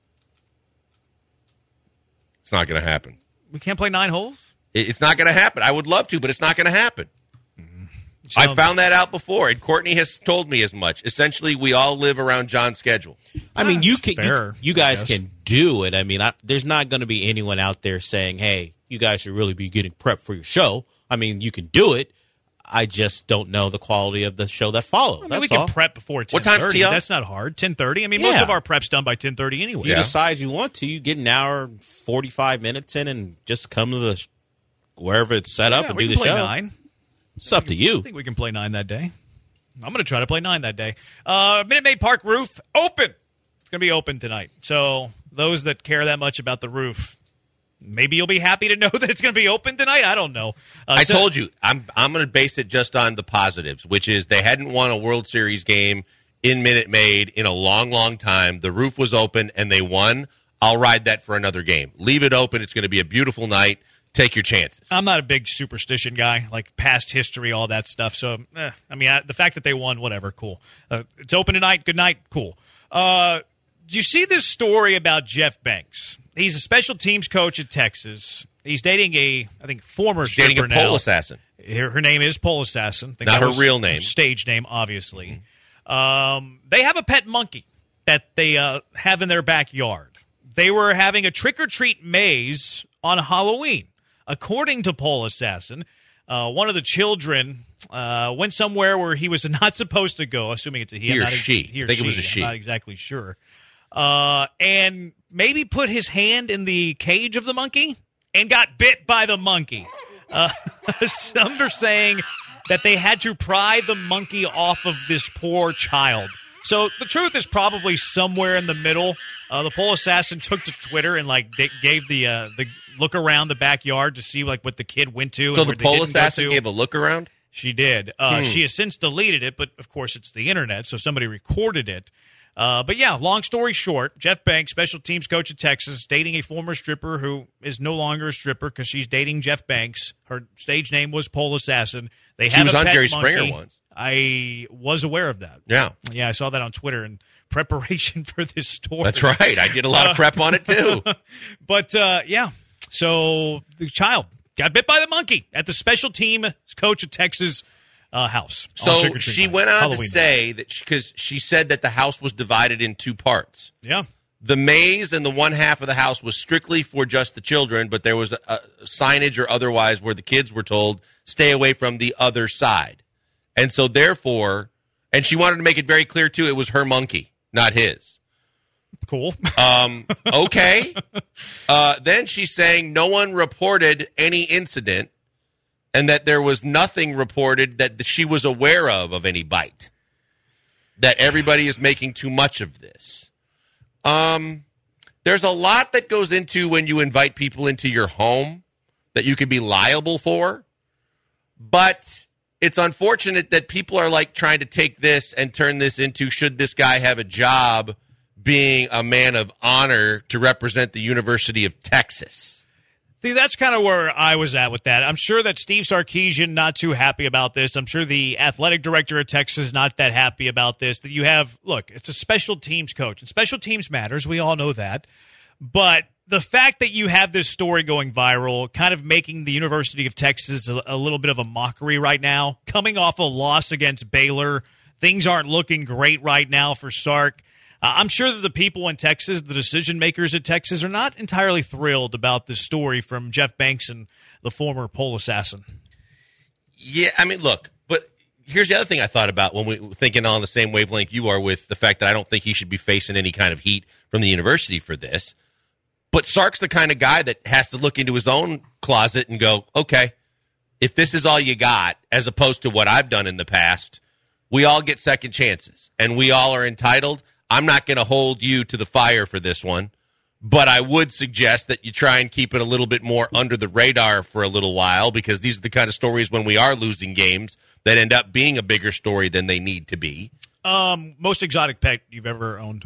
Speaker 4: It's not going to happen.
Speaker 5: We can't play nine holes?
Speaker 4: It's not going to happen. I would love to, but it's not going to happen. Mm-hmm. I found that out before, and Courtney has told me as much. Essentially, we all live around John's schedule.
Speaker 8: I mean, you can, fair, you, you guys can do it. I mean, I, there's not going to be anyone out there saying, hey, you guys should really be getting prepped for your show. I mean, you can do it. I just don't know the quality of the show that follows. I mean,
Speaker 5: That's
Speaker 8: we
Speaker 5: can
Speaker 8: all.
Speaker 5: prep before ten
Speaker 4: thirty. What time's tee off?
Speaker 5: That's not hard. ten thirty. I mean,
Speaker 8: yeah.
Speaker 5: most of our prep's done by ten thirty anyway.
Speaker 8: If you
Speaker 5: yeah.
Speaker 8: decide you want to, you get an hour, forty-five minutes in, and just come to the wherever it's set up
Speaker 5: yeah,
Speaker 8: and
Speaker 5: we
Speaker 8: do
Speaker 5: can
Speaker 8: the
Speaker 5: play
Speaker 8: show.
Speaker 5: Nine.
Speaker 8: It's up to you.
Speaker 5: I think we can play nine that day. I'm going to try to play nine that day. Uh, Minute Maid Park roof open. It's going to be open tonight. So those that care that much about the roof, maybe you'll be happy to know that it's going to be open tonight. I don't know. Uh,
Speaker 4: I
Speaker 5: so-
Speaker 4: told you, I'm I'm going to base it just on the positives, which is they hadn't won a World Series game in Minute Maid in a long, long time. The roof was open, and they won. I'll ride that for another game. Leave it open. It's going to be a beautiful night. Take your chances.
Speaker 5: I'm not a big superstition guy, like past history, all that stuff. So, eh, I mean, I, the fact that they won, whatever, cool. Uh, it's open tonight. Good night. Cool. Uh, did you see this story about Jeff Banks? He's a special teams coach at Texas. He's dating a, I think, former
Speaker 4: He's dating a
Speaker 5: stripper
Speaker 4: pole
Speaker 5: now.
Speaker 4: assassin.
Speaker 5: Her, her name is Pole Assassin. I think
Speaker 4: Not
Speaker 5: that
Speaker 4: her
Speaker 5: was
Speaker 4: real name.
Speaker 5: Her stage name, obviously. Mm-hmm. Um, they have a pet monkey that they uh, have in their backyard. They were having a trick-or-treat maze on Halloween. According to Pole Assassin, uh, one of the children uh, went somewhere where he was not supposed to go, assuming it's a he.
Speaker 4: He or
Speaker 5: not
Speaker 4: she.
Speaker 5: He or
Speaker 4: I think
Speaker 5: she.
Speaker 4: it was a she.
Speaker 5: I'm not exactly sure. Uh, and maybe put his hand in the cage of the monkey and got bit by the monkey. Uh, some are saying that they had to pry the monkey off of this poor child. So the truth is probably somewhere in the middle. Uh, the Pole Assassin took to Twitter and like d- gave the uh, the look around the backyard to see like what the kid went to.
Speaker 4: So
Speaker 5: and
Speaker 4: the
Speaker 5: where they
Speaker 4: Pole
Speaker 5: didn't go
Speaker 4: Assassin
Speaker 5: to.
Speaker 4: gave a look around?
Speaker 5: She did. Uh,
Speaker 4: Hmm.
Speaker 5: She has since deleted it, but of course it's the internet, so somebody recorded it. Uh, but yeah, long story short, Jeff Banks, special teams coach at Texas, dating a former stripper who is no longer a stripper because she's dating Jeff Banks. Her stage name was Pole Assassin. They
Speaker 4: She
Speaker 5: had
Speaker 4: was
Speaker 5: a
Speaker 4: on
Speaker 5: pet
Speaker 4: Jerry
Speaker 5: monkey.
Speaker 4: Springer once.
Speaker 5: I was aware of that.
Speaker 4: Yeah.
Speaker 5: Yeah, I saw that on Twitter in preparation for this story.
Speaker 4: That's right. I did a lot of prep on it, too.
Speaker 5: But, uh, yeah, so the child got bit by the monkey at the special team coach of Texas uh, house. on
Speaker 4: So
Speaker 5: trick-or-treat
Speaker 4: she
Speaker 5: night,
Speaker 4: went on
Speaker 5: Halloween
Speaker 4: to
Speaker 5: night.
Speaker 4: say that because she, she said that the house was divided in two parts.
Speaker 5: Yeah.
Speaker 4: The maze and the one half of the house was strictly for just the children, but there was a, a signage or otherwise where the kids were told, stay away from the other side. And so therefore, and she wanted to make it very clear, too, it was her monkey, not his.
Speaker 5: Cool.
Speaker 4: Um, okay. Uh, then she's saying no one reported any incident and that there was nothing reported that she was aware of of any bite. That everybody is making too much of this. Um, there's a lot that goes into when you invite people into your home that you could be liable for. But it's unfortunate that people are like trying to take this and turn this into, should this guy have a job being a man of honor to represent the University of Texas?
Speaker 5: See, that's kind of where I was at with that. I'm sure that Steve Sarkisian not too happy about this. I'm sure the athletic director of Texas not that happy about this. That you have, look, it's a special teams coach, and special teams matters. We all know that. But the fact that you have this story going viral, kind of making the University of Texas a, a little bit of a mockery right now, coming off a loss against Baylor, things aren't looking great right now for Sark. Uh, I'm sure that the people in Texas, the decision makers at Texas, are not entirely thrilled about this story from Jeff Banks and the former Pole Assassin.
Speaker 4: Yeah, I mean, look, but here's the other thing I thought about when we were thinking on the same wavelength you are with the fact that I don't think he should be facing any kind of heat from the university for this. But Sark's the kind of guy that has to look into his own closet and go, okay, if this is all you got, as opposed to what I've done in the past, we all get second chances, and we all are entitled. I'm not going to hold you to the fire for this one, but I would suggest that you try and keep it a little bit more under the radar for a little while, because these are the kind of stories when we are losing games that end up being a bigger story than they need to be.
Speaker 5: Um, most exotic pet you've ever owned?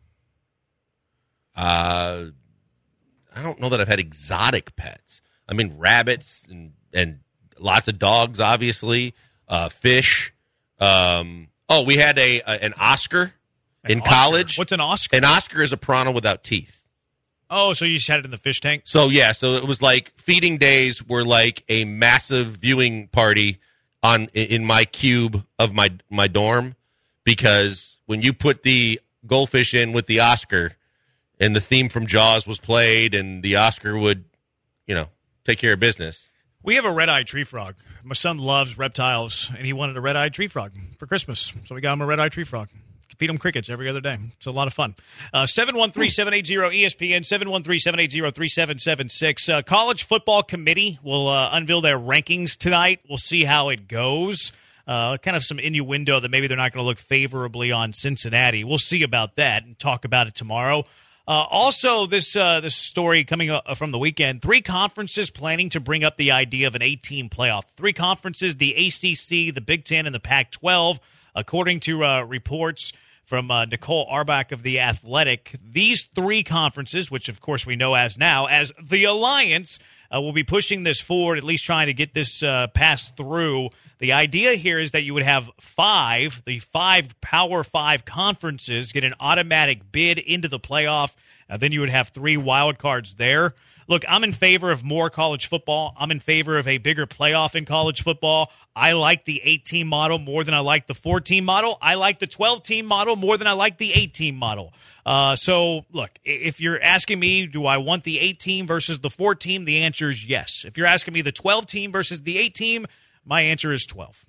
Speaker 4: Uh, I don't know that I've had exotic pets. I mean, rabbits and, and lots of dogs, obviously, uh, fish. Um, oh, we had a, a an Oscar. In
Speaker 5: Oscar.
Speaker 4: college.
Speaker 5: What's an Oscar?
Speaker 4: An Oscar is a piranha without teeth.
Speaker 5: Oh, so you just had it in the fish tank?
Speaker 4: So, yeah, so it was like feeding days were like a massive viewing party on in my cube of my my dorm, because when you put the goldfish in with the Oscar and the theme from Jaws was played and the Oscar would, you know, take care of business.
Speaker 5: We have a red-eyed tree frog. My son loves reptiles, and he wanted a red-eyed tree frog for Christmas, so we got him a red-eyed tree frog. Feed them crickets every other day. It's a lot of fun. Uh, seven one three, seven eight zero, E S P N, seven one three, seven eight zero, three seven seven six. Uh, College Football Committee will uh, unveil their rankings tonight. We'll see how it goes. Uh, kind of some innuendo that maybe they're not going to look favorably on Cincinnati. We'll see about that and talk about it tomorrow. Uh, also, this uh, this story coming uh, from the weekend, three conferences planning to bring up the idea of an eight-team playoff. Three conferences, the A C C, the Big Ten, and the Pac twelve. According to uh, reports from uh, Nicole Arbach of The Athletic, these three conferences, which of course we know as now as the Alliance, uh, will be pushing this forward, at least trying to get this uh, passed through. The idea here is that you would have five, the five Power Five conferences get an automatic bid into the playoff. Uh, then you would have three wild cards there. look, I'm in favor of more college football. I'm in favor of a bigger playoff in college football. I like the eight-team model more than I like the four-team model. I like the twelve-team model more than I like the eight-team model. Uh, so, look, if you're asking me, do I want the eight-team versus the four-team, the answer is yes. If you're asking me the twelve-team versus the eight-team, my answer is twelve.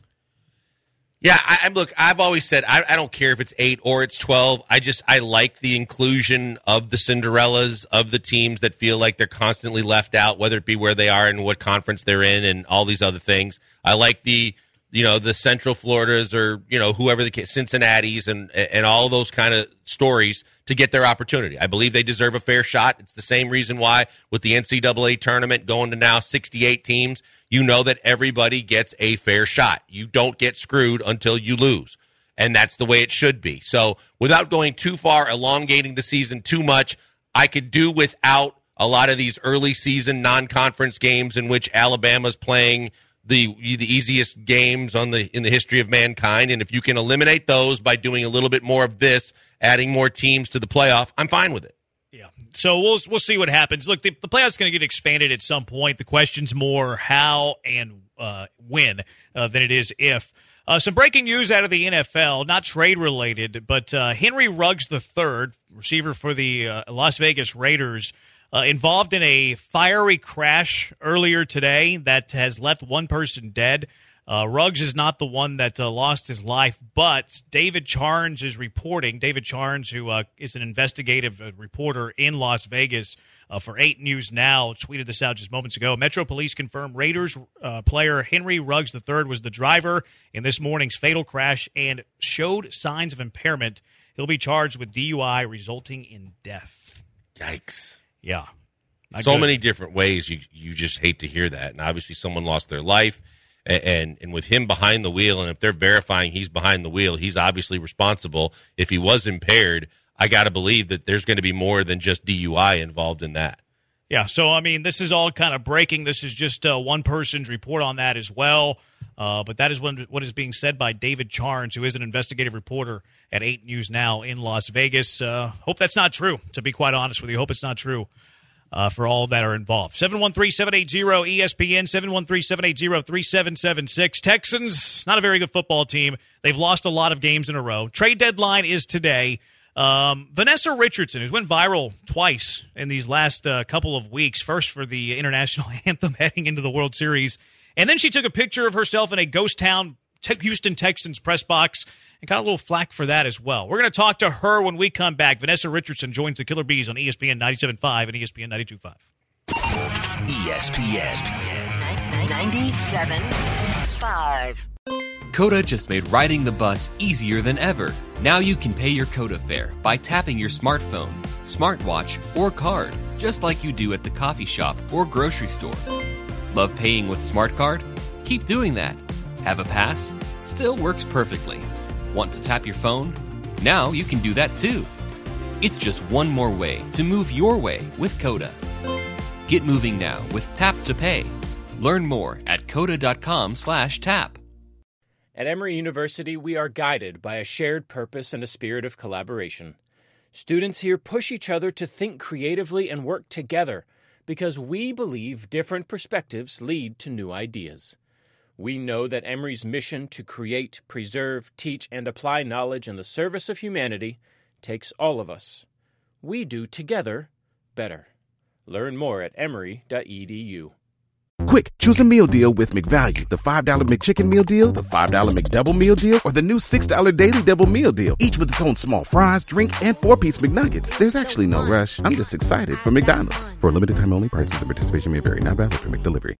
Speaker 4: Yeah, I, I look, I've always said I, I don't care if it's eight or it's twelve. I just I like the inclusion of the Cinderellas, of the teams that feel like they're constantly left out, whether it be where they are and what conference they're in and all these other things. I like the, you know, the Central Floridas or, you know, whoever the case, Cincinnati's and and all those kind of stories to get their opportunity. I believe they deserve a fair shot. It's the same reason why with the N C double A tournament going to now sixty-eight teams, you know that everybody gets a fair shot. You don't get screwed until you lose. And that's the way it should be. So without going too far, elongating the season too much, I could do without a lot of these early season non-conference games in which Alabama's playing the the easiest games on the in the history of mankind. And if you can eliminate those by doing a little bit more of this, adding more teams to the playoff, I'm fine with it.
Speaker 5: Yeah. So we'll we'll see what happens. Look, the, the playoff's going to get expanded at some point. The question's more how and uh, when uh, than it is if. Uh, some breaking news out of the N F L, not trade-related, but uh, Henry Ruggs the third, receiver for the uh, Las Vegas Raiders, uh, involved in a fiery crash earlier today that has left one person dead. Uh, Ruggs is not the one that uh, lost his life, but David Charnes is reporting. David Charnes, who uh, is an investigative uh, reporter in Las Vegas uh, for eight News Now, tweeted this out just moments ago. Metro Police confirmed Raiders uh, player Henry Ruggs the third was the driver in this morning's fatal crash and showed signs of impairment. He'll be charged with D U I resulting in death.
Speaker 4: Yikes.
Speaker 5: Yeah. Not
Speaker 4: so
Speaker 5: good.
Speaker 4: many different ways you you just hate to hear that. And obviously someone lost their life. And and with him behind the wheel, and if they're verifying he's behind the wheel, he's obviously responsible. If he was impaired, I got to believe that there's going to be more than just D U I involved in that.
Speaker 5: Yeah, so, I mean, this is all kind of breaking. This is just uh, one person's report on that as well. Uh, but that is what, what is being said by David Charnes, who is an investigative reporter at eight News Now in Las Vegas. Uh, hope that's not true, to be quite honest with you. Hope it's not true. Uh, for all that are involved. seven one three, seven eight zero, E S P N, seven one three, seven eight zero, three seven seven six. Texans, not a very good football team. They've lost a lot of games in a row. Trade deadline is today. Um, Vanessa Richardson, who's went viral twice in these last uh, couple of weeks, first for the international anthem heading into the World Series, and then she took a picture of herself in a ghost town Houston Texans press box and got a little flack for that as well. We're going to talk to her when we come back. Vanessa Richardson joins the Killer Bees on E S P N ninety-seven point five and E S P N ninety-two point five.
Speaker 2: E S P N
Speaker 3: ninety-seven point five.
Speaker 13: Coda just made riding the bus easier than ever. Now you can pay your Coda fare by tapping your smartphone, smartwatch, or card, just like you do at the coffee shop or grocery store. Love paying with SmartCard? Keep doing that. Have a pass? Still works perfectly. Want to tap your phone? Now you can do that too. It's just one more way to move your way with Coda. Get moving now with Tap to Pay. Learn more at coda.com slash tap.
Speaker 14: At Emory University, we are guided by a shared purpose and a spirit of collaboration. Students here push each other to think creatively and work together because we believe different perspectives lead to new ideas. We know that Emory's mission to create, preserve, teach, and apply knowledge in the service of humanity takes all of us. We do together better. Learn more at emory dot e d u.
Speaker 15: Quick, choose a meal deal with McValue. The five dollar McChicken meal deal, the five dollar McDouble meal deal, or the new six dollar Daily Double meal deal. Each with its own small fries, drink, and four-piece McNuggets. There's actually no rush. I'm just excited for McDonald's. For a limited time only, prices and participation may vary. Not valid for McDelivery.